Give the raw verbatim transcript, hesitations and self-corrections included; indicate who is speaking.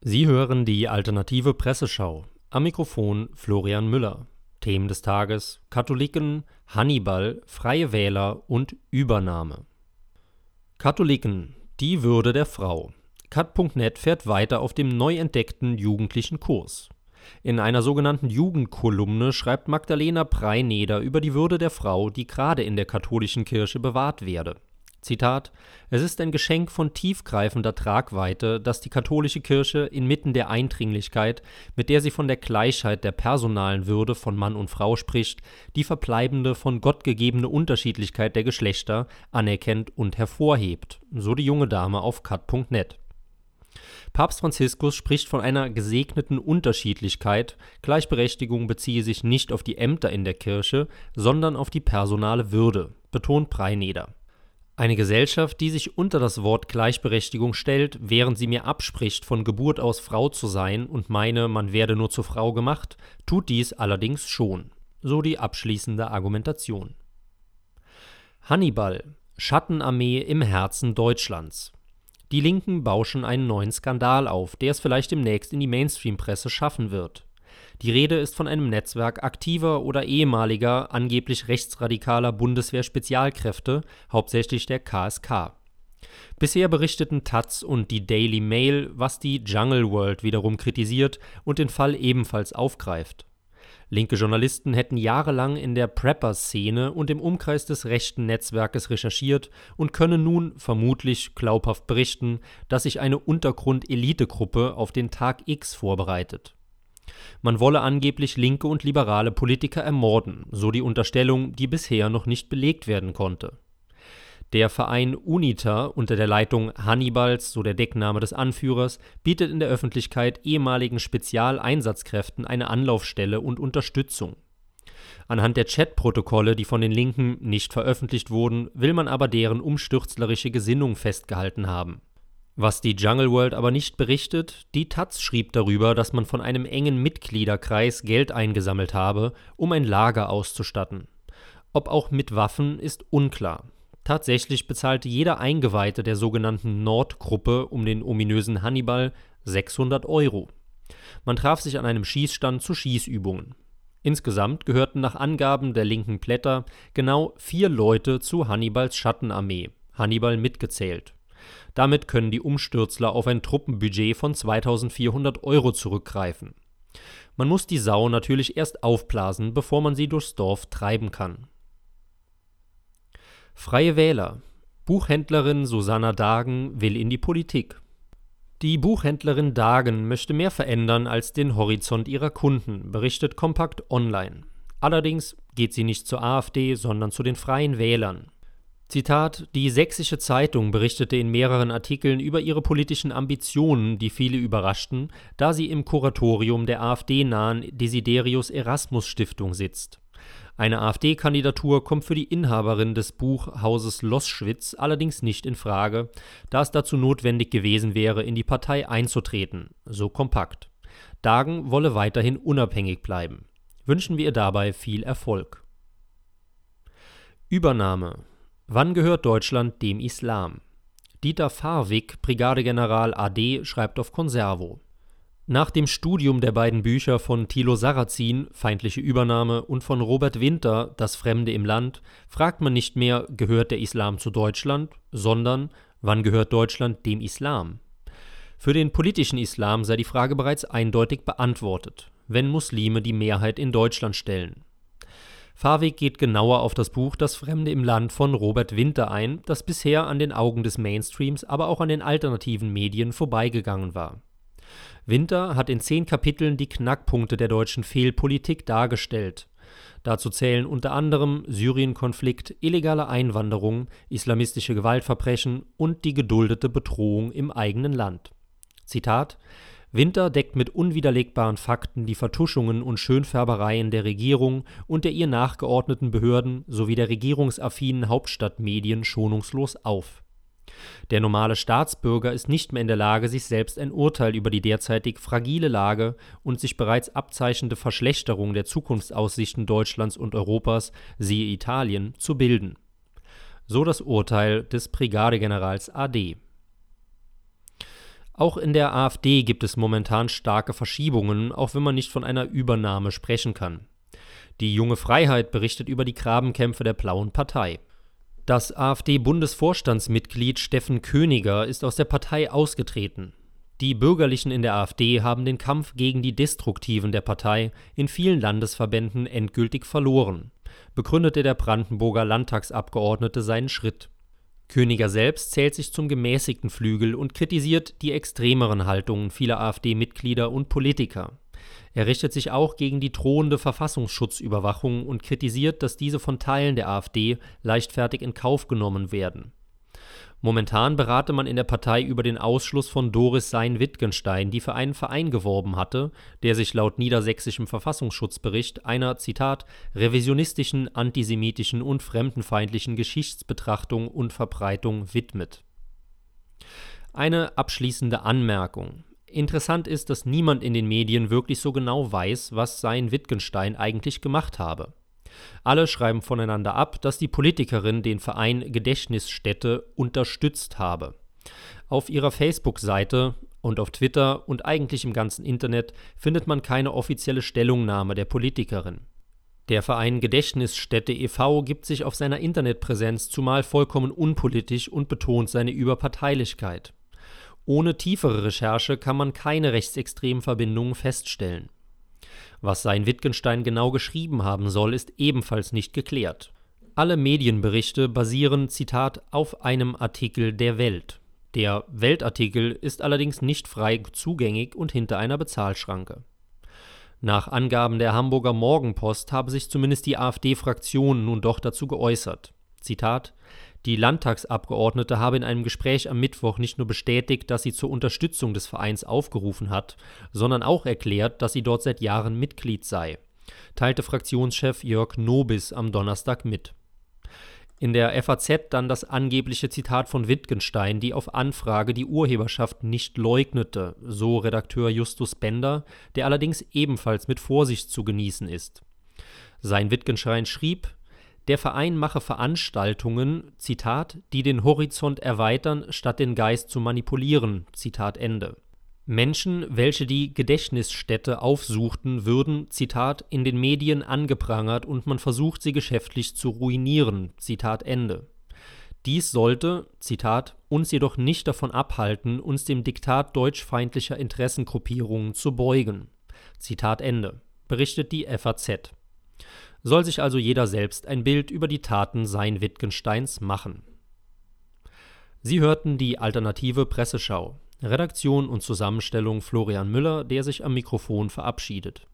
Speaker 1: Sie hören die Alternative Presseschau. Am Mikrofon Florian Müller. Themen des Tages: Katholiken, Hannibal, Freie Wähler und Übernahme. Katholiken, die Würde der Frau. kat punkt net fährt weiter auf dem neu entdeckten jugendlichen Kurs. In einer sogenannten Jugendkolumne schreibt Magdalena Preineder über die Würde der Frau, die gerade in der katholischen Kirche bewahrt werde. Zitat: Es ist ein Geschenk von tiefgreifender Tragweite, dass die katholische Kirche inmitten der Eindringlichkeit, mit der sie von der Gleichheit der personalen Würde von Mann und Frau spricht, die verbleibende von Gott gegebene Unterschiedlichkeit der Geschlechter anerkennt und hervorhebt, so die junge Dame auf kat punkt net. Papst Franziskus spricht von einer gesegneten Unterschiedlichkeit, Gleichberechtigung beziehe sich nicht auf die Ämter in der Kirche, sondern auf die personale Würde, betont Preineder. Eine Gesellschaft, die sich unter das Wort Gleichberechtigung stellt, während sie mir abspricht, von Geburt aus Frau zu sein und meine, man werde nur zur Frau gemacht, tut dies allerdings schon. So die abschließende Argumentation. Hannibal, Schattenarmee im Herzen Deutschlands. Die Linken bauschen einen neuen Skandal auf, der es vielleicht demnächst in die Mainstream-Presse schaffen wird. Die Rede ist von einem Netzwerk aktiver oder ehemaliger, angeblich rechtsradikaler Bundeswehr-Spezialkräfte, hauptsächlich der K S K. Bisher berichteten taz und die Daily Mail, was die Jungle World wiederum kritisiert und den Fall ebenfalls aufgreift. Linke Journalisten hätten jahrelang in der Prepper-Szene und im Umkreis des rechten Netzwerkes recherchiert und können nun vermutlich glaubhaft berichten, dass sich eine Untergrund-Elitegruppe auf den Tag X vorbereitet. Man wolle angeblich linke und liberale Politiker ermorden, so die Unterstellung, die bisher noch nicht belegt werden konnte. Der Verein UNITA unter der Leitung Hannibals, so der Deckname des Anführers, bietet in der Öffentlichkeit ehemaligen Spezialeinsatzkräften eine Anlaufstelle und Unterstützung. Anhand der Chatprotokolle, die von den Linken nicht veröffentlicht wurden, will man aber deren umstürzlerische Gesinnung festgehalten haben. Was die Jungle World aber nicht berichtet, die taz schrieb darüber, dass man von einem engen Mitgliederkreis Geld eingesammelt habe, um ein Lager auszustatten. Ob auch mit Waffen, ist unklar. Tatsächlich bezahlte jeder Eingeweihte der sogenannten Nordgruppe um den ominösen Hannibal sechshundert Euro. Man traf sich an einem Schießstand zu Schießübungen. Insgesamt gehörten nach Angaben der linken Blätter genau vier Leute zu Hannibals Schattenarmee, Hannibal mitgezählt. Damit können die Umstürzler auf ein Truppenbudget von zweitausendvierhundert Euro zurückgreifen. Man muss die Sau natürlich erst aufblasen, bevor man sie durchs Dorf treiben kann. Freie Wähler. Buchhändlerin Susanna Dagen will in die Politik. Die Buchhändlerin Dagen möchte mehr verändern als den Horizont ihrer Kunden, berichtet Kompakt Online. Allerdings geht sie nicht zur AfD, sondern zu den Freien Wählern. Zitat: Die Sächsische Zeitung berichtete in mehreren Artikeln über ihre politischen Ambitionen, die viele überraschten, da sie im Kuratorium der AfD-nahen Desiderius Erasmus Stiftung sitzt. Eine AfD-Kandidatur kommt für die Inhaberin des Buchhauses Loschwitz allerdings nicht in Frage, da es dazu notwendig gewesen wäre, in die Partei einzutreten, so Kompakt. Dagen wolle weiterhin unabhängig bleiben. Wünschen wir ihr dabei viel Erfolg. Übernahme. Wann gehört Deutschland dem Islam? Dieter Fahrwig, Brigadegeneral A D, schreibt auf Conservo. Nach dem Studium der beiden Bücher von Thilo Sarrazin, Feindliche Übernahme, und von Robert Winter, Das Fremde im Land, fragt man nicht mehr, gehört der Islam zu Deutschland, sondern wann gehört Deutschland dem Islam? Für den politischen Islam sei die Frage bereits eindeutig beantwortet, wenn Muslime die Mehrheit in Deutschland stellen. Fahrweg geht genauer auf das Buch Das Fremde im Land von Robert Winter ein, das bisher an den Augen des Mainstreams, aber auch an den alternativen Medien vorbeigegangen war. Winter hat in zehn Kapiteln die Knackpunkte der deutschen Fehlpolitik dargestellt. Dazu zählen unter anderem Syrien-Konflikt, illegale Einwanderung, islamistische Gewaltverbrechen und die geduldete Bedrohung im eigenen Land. Zitat: Winter deckt mit unwiderlegbaren Fakten die Vertuschungen und Schönfärbereien der Regierung und der ihr nachgeordneten Behörden sowie der regierungsaffinen Hauptstadtmedien schonungslos auf. Der normale Staatsbürger ist nicht mehr in der Lage, sich selbst ein Urteil über die derzeitig fragile Lage und sich bereits abzeichnende Verschlechterung der Zukunftsaussichten Deutschlands und Europas, siehe Italien, zu bilden. So das Urteil des Brigadegenerals A D. Auch in der AfD gibt es momentan starke Verschiebungen, auch wenn man nicht von einer Übernahme sprechen kann. Die Junge Freiheit berichtet über die Grabenkämpfe der Blauen Partei. Das AfD-Bundesvorstandsmitglied Steffen Königer ist aus der Partei ausgetreten. Die Bürgerlichen in der AfD haben den Kampf gegen die Destruktiven der Partei in vielen Landesverbänden endgültig verloren, begründete der Brandenburger Landtagsabgeordnete seinen Schritt. Königer selbst zählt sich zum gemäßigten Flügel und kritisiert die extremeren Haltungen vieler AfD-Mitglieder und Politiker. Er richtet sich auch gegen die drohende Verfassungsschutzüberwachung und kritisiert, dass diese von Teilen der AfD leichtfertig in Kauf genommen werden. Momentan berate man in der Partei über den Ausschluss von Doris Sein-Wittgenstein, die für einen Verein geworben hatte, der sich laut niedersächsischem Verfassungsschutzbericht einer, Zitat, revisionistischen, antisemitischen und fremdenfeindlichen Geschichtsbetrachtung und Verbreitung widmet. Eine abschließende Anmerkung. Interessant ist, dass niemand in den Medien wirklich so genau weiß, was Sein-Wittgenstein eigentlich gemacht habe. Alle schreiben voneinander ab, dass die Politikerin den Verein Gedächtnisstätte unterstützt habe. Auf ihrer Facebook-Seite und auf Twitter und eigentlich im ganzen Internet findet man keine offizielle Stellungnahme der Politikerin. Der Verein Gedächtnisstätte e V gibt sich auf seiner Internetpräsenz zumal vollkommen unpolitisch und betont seine Überparteilichkeit. Ohne tiefere Recherche kann man keine rechtsextremen Verbindungen feststellen. Was Sein-Wittgenstein genau geschrieben haben soll, ist ebenfalls nicht geklärt. Alle Medienberichte basieren, Zitat, auf einem Artikel der Welt. Der Weltartikel ist allerdings nicht frei zugänglich und hinter einer Bezahlschranke. Nach Angaben der Hamburger Morgenpost habe sich zumindest die AfD-Fraktion nun doch dazu geäußert. Zitat: Die Landtagsabgeordnete habe in einem Gespräch am Mittwoch nicht nur bestätigt, dass sie zur Unterstützung des Vereins aufgerufen hat, sondern auch erklärt, dass sie dort seit Jahren Mitglied sei, teilte Fraktionschef Jörg Nobis am Donnerstag mit. In der F A Z dann das angebliche Zitat von Wittgenstein, die auf Anfrage die Urheberschaft nicht leugnete, so Redakteur Justus Bender, der allerdings ebenfalls mit Vorsicht zu genießen ist. Sein-Wittgenstein schrieb: Der Verein mache Veranstaltungen, Zitat, die den Horizont erweitern, statt den Geist zu manipulieren, Zitat Ende. Menschen, welche die Gedächtnisstätte aufsuchten, würden, Zitat, in den Medien angeprangert und man versucht, sie geschäftlich zu ruinieren, Zitat Ende. Dies sollte, Zitat, uns jedoch nicht davon abhalten, uns dem Diktat deutschfeindlicher Interessengruppierungen zu beugen, Zitat Ende, berichtet die F A Z. Soll sich also jeder selbst ein Bild über die Taten Sein-Wittgensteins machen. Sie hörten die Alternative Presseschau. Redaktion und Zusammenstellung Florian Müller, der sich am Mikrofon verabschiedet.